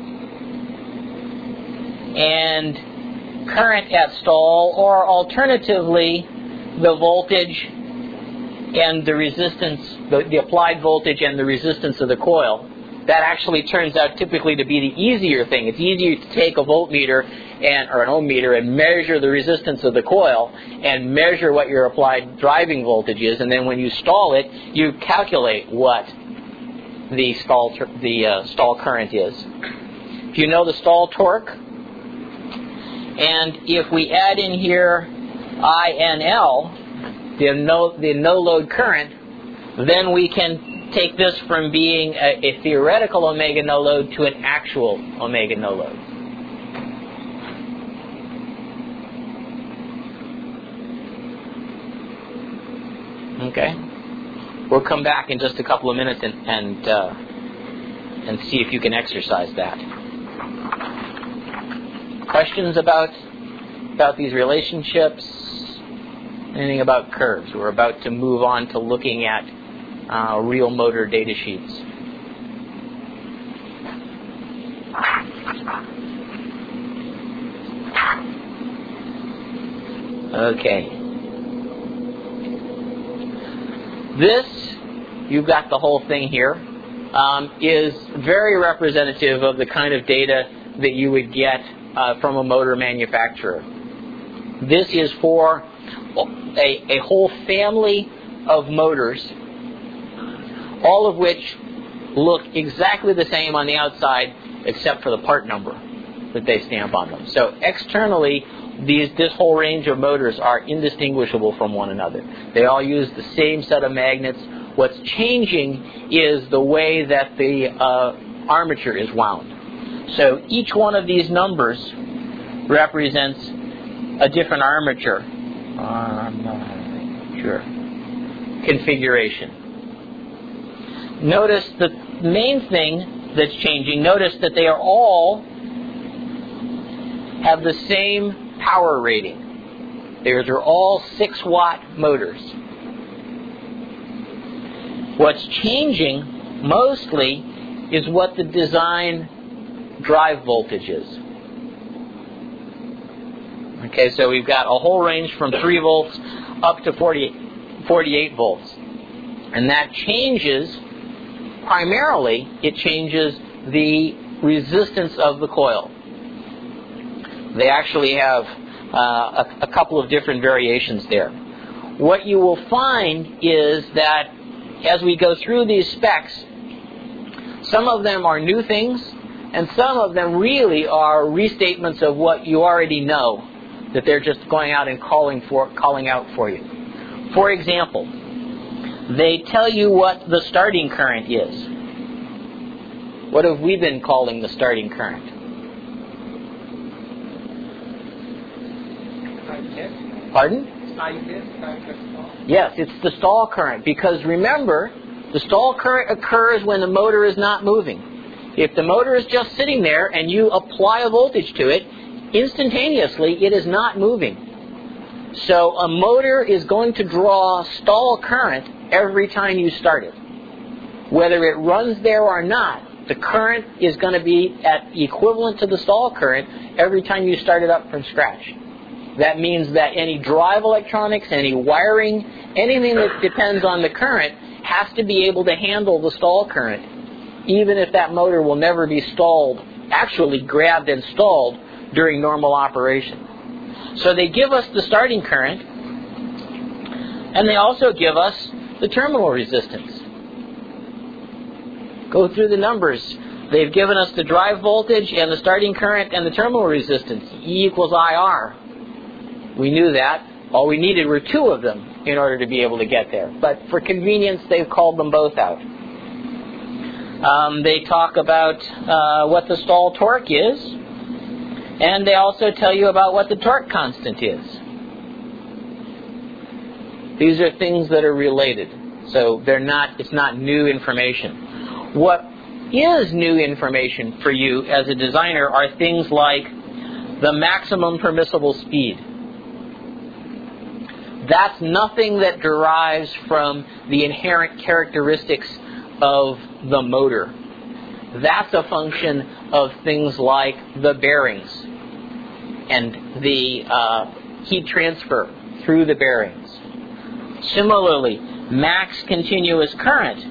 and current at stall, or alternatively the voltage and the resistance, the, the applied voltage and the resistance of the coil. That actually turns out typically to be the easier thing. It's easier to take a voltmeter and or an ohm meter and measure the resistance of the coil and measure what your applied driving voltage is, and then when you stall it, you calculate what the stall the uh, stall current is. If you know the stall torque, and if we add in here I N L, the no the no load current, then we can take this from being a, a theoretical omega no load to an actual omega no load. Okay, we'll come back in just a couple of minutes and and, uh, and see if you can exercise that. Questions about about these relationships? Anything about curves? We're about to move on to looking at uh, real motor data sheets. Okay. This, you've got the whole thing here, um, is very representative of the kind of data that you would get uh, from a motor manufacturer. This is for a, a whole family of motors, all of which look exactly the same on the outside except for the part number that they stamp on them. So externally, these, this whole range of motors are indistinguishable from one another. They all use the same set of magnets. What's changing is the way that the uh, armature is wound. So each one of these numbers represents a different armature armature configuration. Notice the main thing that's changing, notice that they are all have the same power rating. These are all six watt motors. What's changing mostly is what the design drive voltage is. Okay, so we've got a whole range from three volts up to forty, forty-eight volts. And that changes, primarily, it changes the resistance of the coil. They actually have uh, a, a couple of different variations there. What you will find is that as we go through these specs, Some of them are new things, and some of them really are restatements of what you already know, that they're just going out and calling for, calling out for you. For example, they tell you what the starting current is. What have we been calling the starting current? Pardon? Yes, it's the stall current, because remember, the stall current occurs when the motor is not moving. If the motor is just sitting there and you apply a voltage to it, instantaneously it is not moving. So a motor is going to draw stall current every time you start it. Whether it runs there or not, the current is going to be at equivalent to the stall current every time you start it up from scratch. That means that any drive electronics, any wiring, anything that depends on the current has to be able to handle the stall current, even if that motor will never be stalled, actually grabbed and stalled during normal operation. So they give us the starting current, and they also give us the terminal resistance. Go through the numbers. They've given us the drive voltage and the starting current and the terminal resistance. E equals I R. We knew that. All we needed were two of them in order to be able to get there. But for convenience, they've called them both out. Um, they talk about uh, what the stall torque is, and they also tell you about what the torque constant is. These are things that are related, so they're not. It's not new information. What is new information for you as a designer are things like the maximum permissible speed. That's nothing that derives from the inherent characteristics of the motor. That's a function of things like the bearings and the uh, heat transfer through the bearings. Similarly, max continuous current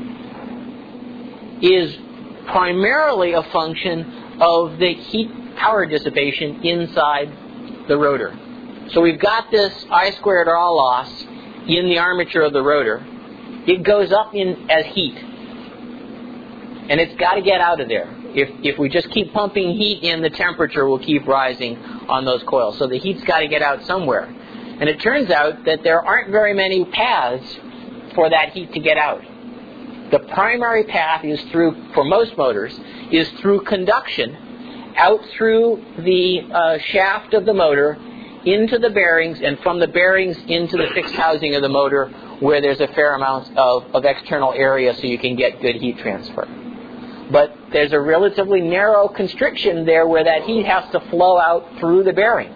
is primarily a function of the heat power dissipation inside the rotor. So we've got this I squared R loss in the armature of the rotor. It goes up in as heat, and it's got to get out of there. If if we just keep pumping heat in, the temperature will keep rising on those coils. So the heat's got to get out somewhere. And it turns out that there aren't very many paths for that heat to get out. The primary path is through, for most motors, is through conduction out through the uh, shaft of the motor into the bearings, and from the bearings into the fixed housing of the motor, where there's a fair amount of, of external area so you can get good heat transfer. But there's a relatively narrow constriction there where that heat has to flow out through the bearings.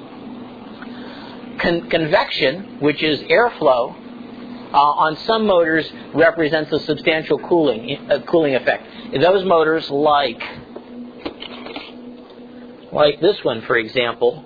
Con- convection, which is airflow, uh, on some motors represents a substantial cooling uh, cooling effect. Those motors, like like this one, for example,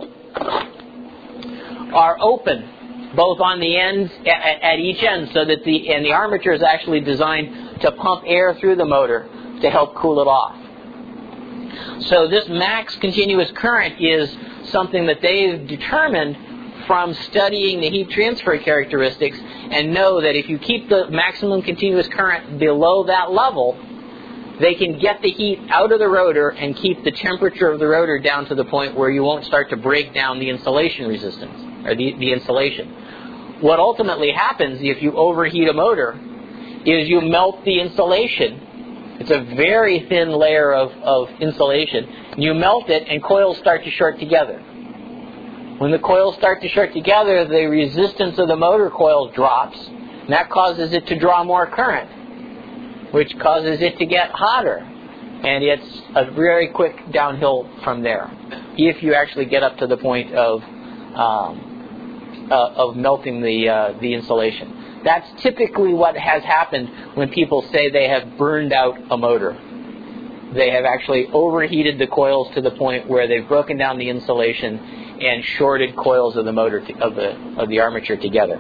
are open both on the ends at, at each end, so that the and the armature is actually designed to pump air through the motor to help cool it off. So this max continuous current is something that they've determined from studying the heat transfer characteristics, and know that if you keep the maximum continuous current below that level, they can get the heat out of the rotor and keep the temperature of the rotor down to the point where you won't start to break down the insulation resistance, or the, the insulation. What ultimately happens if you overheat a motor is you melt the insulation. It's a very thin layer of, of insulation. You melt it and coils start to short together. When the coils start to short together, the resistance of the motor coil drops, and that causes it to draw more current, which causes it to get hotter. And it's a very quick downhill from there, if you actually get up to the point of um, uh, of melting the uh, the insulation. That's typically what has happened when people say they have burned out a motor. They have actually overheated the coils to the point where they've broken down the insulation and shorted coils of the motor to, of the of the armature together.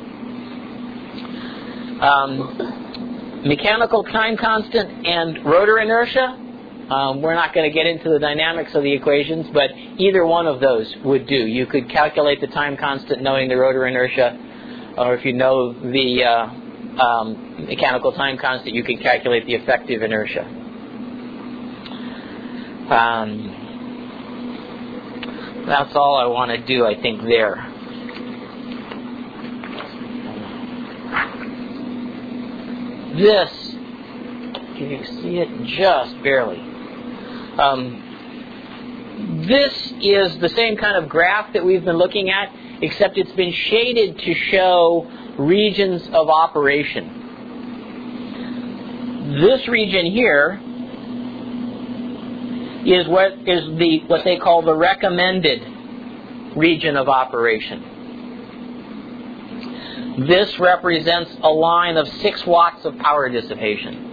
Um, mechanical time constant and rotor inertia. Um, we're not going to get into the dynamics of the equations, but either one of those would do. You could calculate the time constant knowing the rotor inertia, or if you know the uh, um, mechanical time constant, you can calculate the effective inertia. Um, that's all I want to do, I think, there. This, can you see it? Just barely. Um, this is the same kind of graph that we've been looking at, except it's been shaded to show regions of operation. This region here is what is the what they call the recommended region of operation. This represents a line of six watts of power dissipation.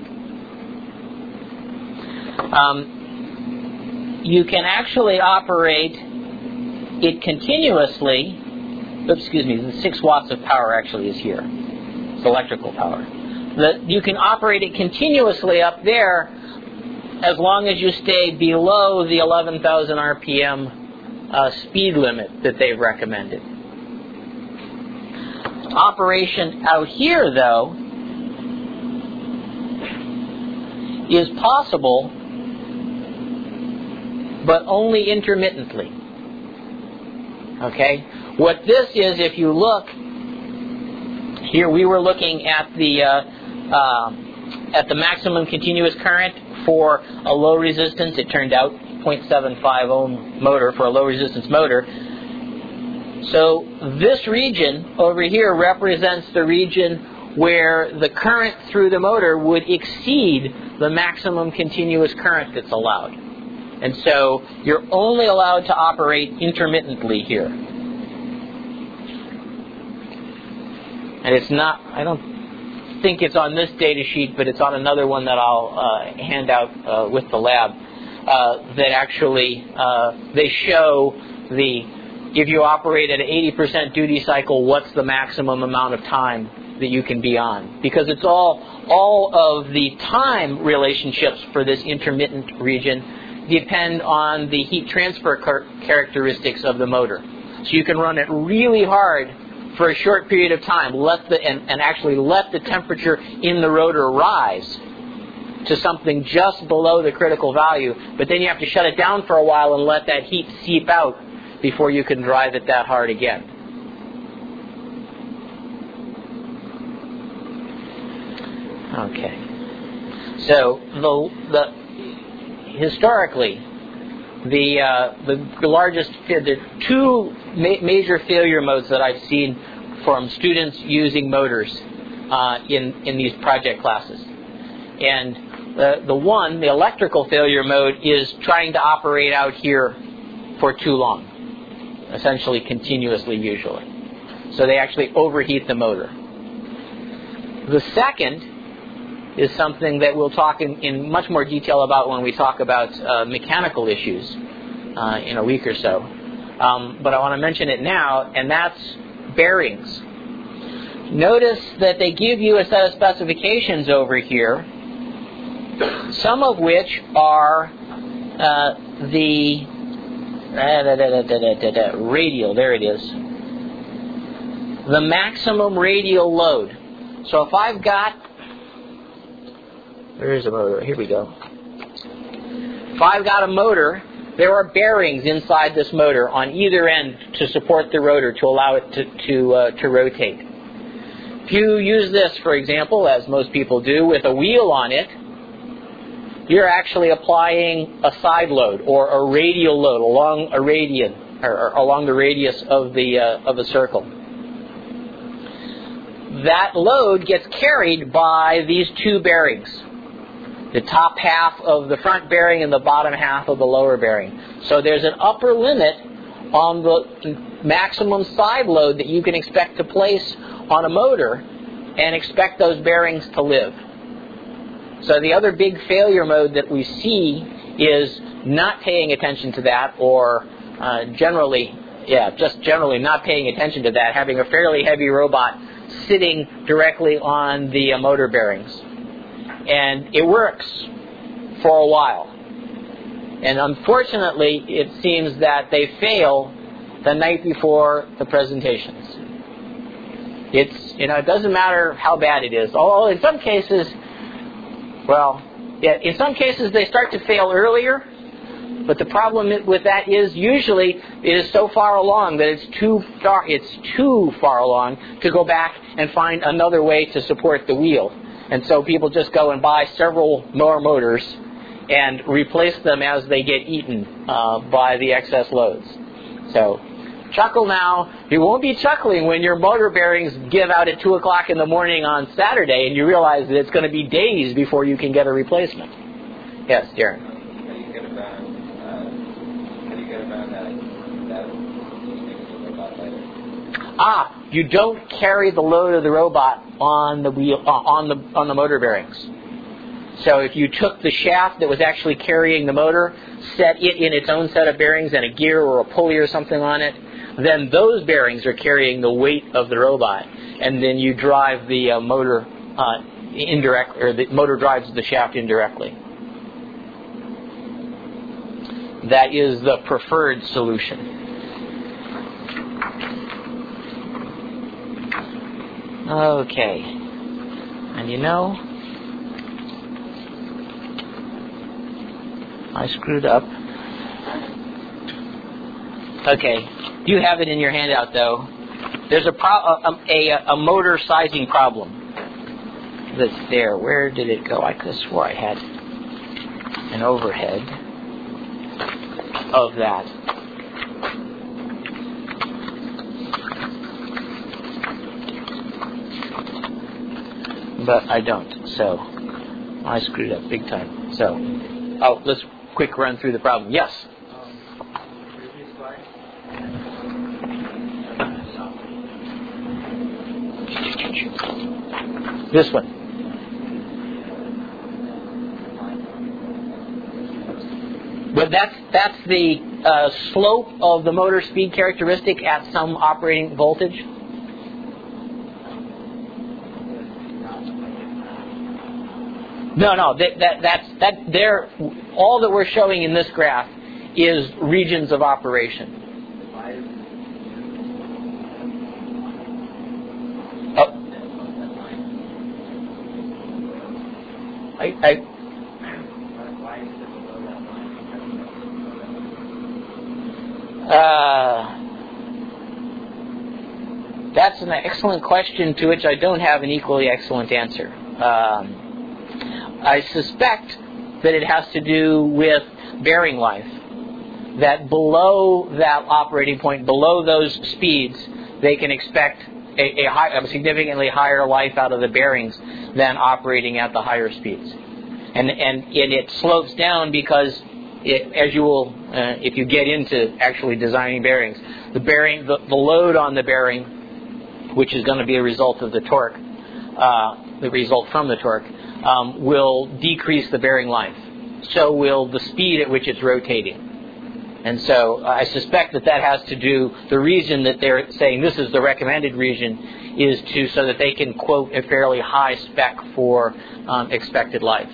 Um, you can actually operate it continuously. Oops, excuse me, the six watts of power actually is here. It's electrical power. The, you can operate it continuously up there as long as you stay below the eleven thousand R P M uh, speed limit that they've recommended. Operation out here, though, is possible, but only intermittently. Okay? What this is, if you look, here we were looking at the uh, uh, at the maximum continuous current for a low resistance. It turned out zero point seven five ohm motor for a low resistance motor. So this region over here represents the region where the current through the motor would exceed the maximum continuous current that's allowed. And so you're only allowed to operate intermittently here. And it's not, I don't think it's on this data sheet, but it's on another one that I'll uh, hand out uh, with the lab, uh, that actually uh, they show the, if you operate at an eighty percent duty cycle, what's the maximum amount of time that you can be on? Because it's all, all of the time relationships for this intermittent region depend on the heat transfer car- characteristics of the motor. So you can run it really hard for a short period of time, let the and, and actually let the temperature in the rotor rise to something just below the critical value, but then you have to shut it down for a while and let that heat seep out before you can drive it that hard again. Okay. So the the historically, the uh, the largest the two ma- major failure modes that I've seen from students using motors uh, in in these project classes, and the the one, the electrical failure mode, is trying to operate out here for too long, essentially continuously usually. So they actually overheat the motor. The second is something that we'll talk in, in much more detail about when we talk about uh, mechanical issues uh, in a week or so. Um, but I want to mention it now, and that's bearings. Notice that they give you a set of specifications over here, some of which are uh, the uh, da, da, da, da, da, da, radial, there it is, the maximum radial load. So if I've got There is a motor. Here we go. If I've got a motor, there are bearings inside this motor on either end to support the rotor to allow it to to, uh, to rotate. If you use this, for example, as most people do, with a wheel on it, you're actually applying a side load or a radial load along a radian or, or along the radius of the uh, of a circle. That load gets carried by these two bearings, the top half of the front bearing and the bottom half of the lower bearing. So there's an upper limit on the maximum side load that you can expect to place on a motor and expect those bearings to live. So the other big failure mode that we see is not paying attention to that, or uh, generally, yeah, just generally not paying attention to that, having a fairly heavy robot sitting directly on the uh, motor bearings. And it works for a while. And unfortunately, it seems that they fail the night before the presentations. It's You know, it doesn't matter how bad it is. Although in some cases, well, yeah, in some cases they start to fail earlier. But the problem with that is usually it is so far along that it's too far, it's too far along to go back and find another way to support the wheel. And so people just go and buy several more motors and replace them as they get eaten uh, by the excess loads. So chuckle now. You won't be chuckling when your motor bearings give out at two o'clock in the morning on Saturday and you realize that it's going to be days before you can get a replacement. Yes, Darren. How do you get about, uh, how do you get about that, that robot later? Ah, you don't carry the load of the robot on the wheel, uh, on the on the motor bearings. So if you took the shaft that was actually carrying the motor, set it in its own set of bearings and a gear or a pulley or something on it, then those bearings are carrying the weight of the robot, and then you drive the uh, motor uh, indirectly, or the motor drives the shaft indirectly. That is the preferred solution. Okay, and you know, I screwed up. Okay, you have it in your handout though. There's a, pro- a, a, a motor sizing problem that's there. Where did it go? I could have swore I had an overhead of that. But I don't, so I screwed up big time. So, oh, let's quick run through the problem. Yes? This one. But that's that's the uh, slope of the motor speed characteristic at some operating voltage. No, no, that, that that's that. There, all that we're showing in this graph is regions of operation. Oh, I. I Uh, that's an excellent question to which I don't have an equally excellent answer. Um, I suspect that it has to do with bearing life. That below that operating point, below those speeds, they can expect a, a, high, a significantly higher life out of the bearings than operating at the higher speeds. And and, and it slopes down because It, as you will, uh, if you get into actually designing bearings, the bearing, the, the load on the bearing, which is going to be a result of the torque, uh, the result from the torque, um, will decrease the bearing life. So will the speed at which it's rotating. And so uh, I suspect that that has to do, the reason that they're saying this is the recommended region is to, so that they can quote a fairly high spec for um, expected life.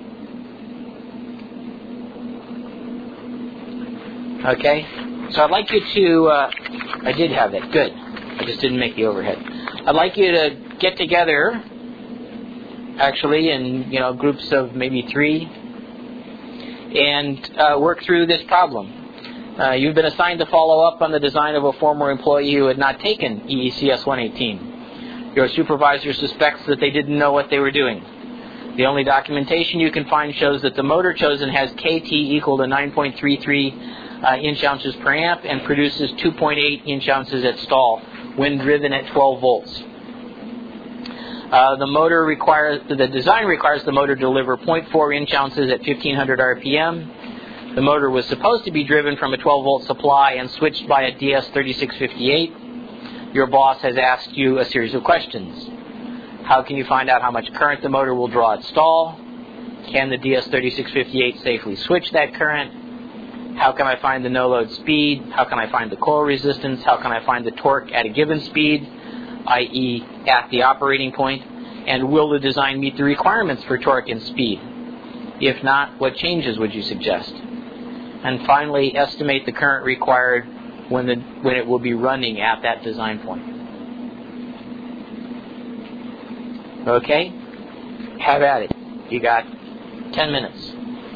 Okay, so I'd like you to, uh, I did have it, good. I just didn't make the overhead. I'd like you to get together, actually, in, you know, groups of maybe three, and uh, work through this problem. Uh, you've been assigned to follow up on the design of a former employee who had not taken E E C S one eighteen. Your supervisor suspects that they didn't know what they were doing. The only documentation you can find shows that the motor chosen has K T equal to nine point three three Uh, inch ounces per amp and produces two point eight inch ounces at stall when driven at twelve volts. Uh, the motor requires the design requires the motor to deliver zero point four inch ounces at fifteen hundred R P M. The motor was supposed to be driven from a twelve volt supply and switched by a D S thirty-six fifty-eight. Your boss has asked you a series of questions. How can you find out how much current the motor will draw at stall? Can the D S thirty-six fifty-eight safely switch that current? How can I find the no-load speed? How can I find the coil resistance? How can I find the torque at a given speed, that is at the operating point? And will the design meet the requirements for torque and speed? If not, what changes would you suggest? And finally, estimate the current required when the when it will be running at that design point. Okay? Have at it. You got ten minutes.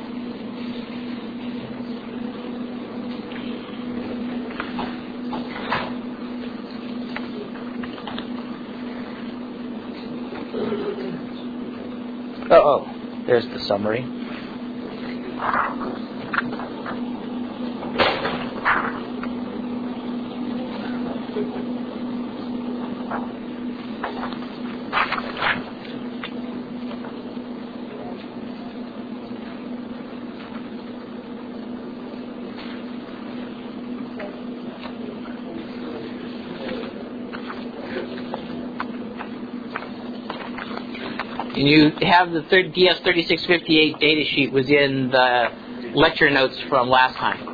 Uh-oh. There's the summary. And you have the D S thirty-six fifty-eight data sheet was in the lecture notes from last time.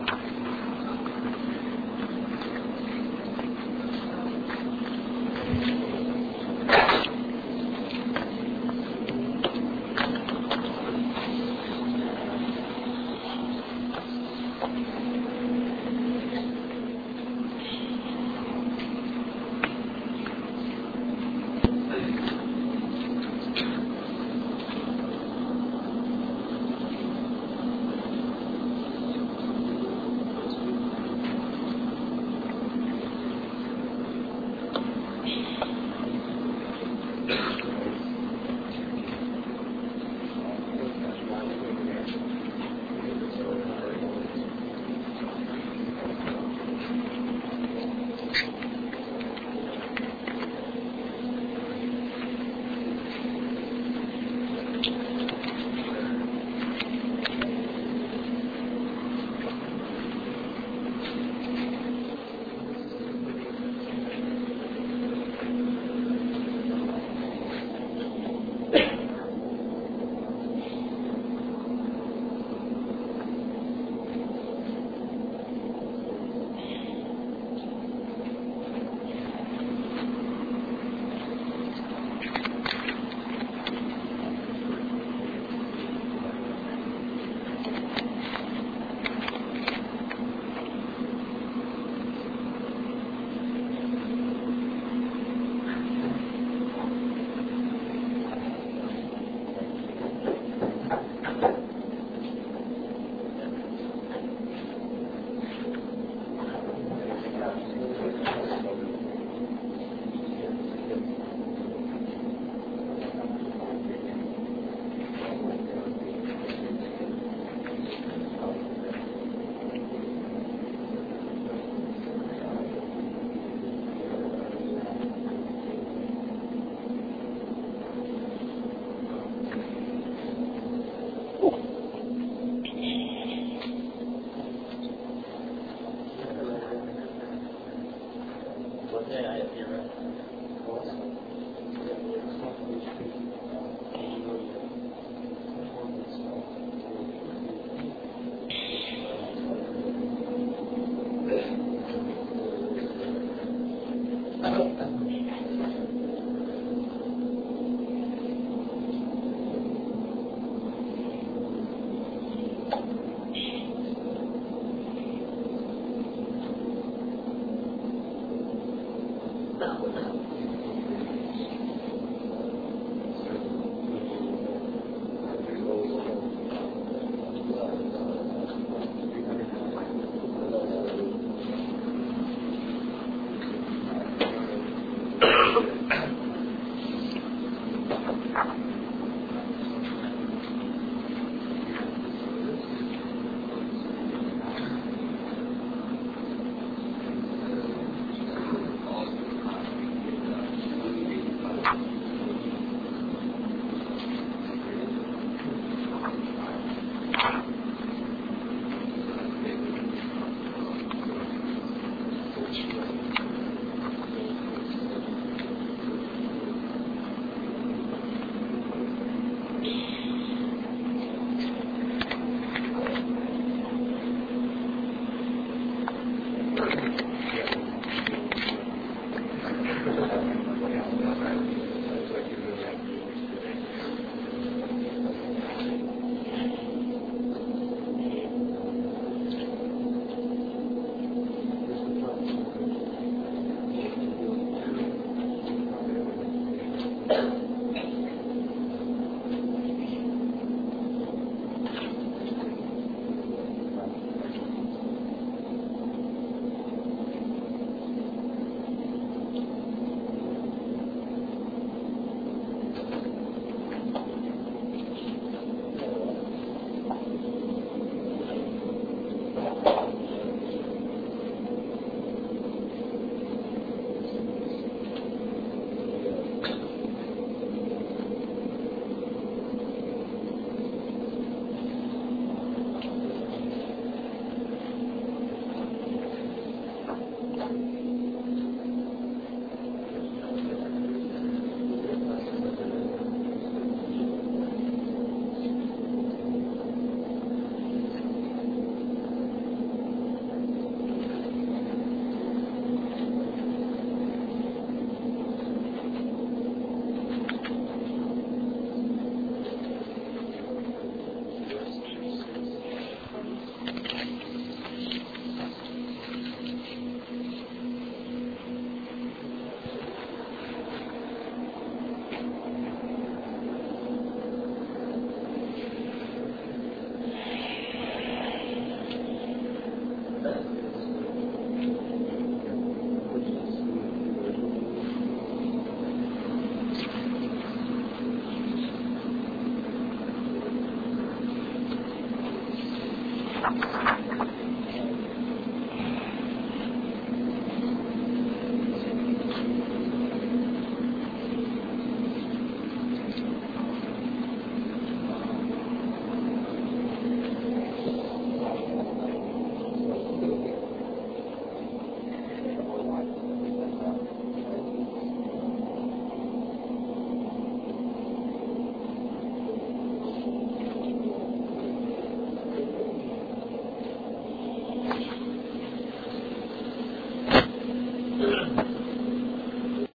you.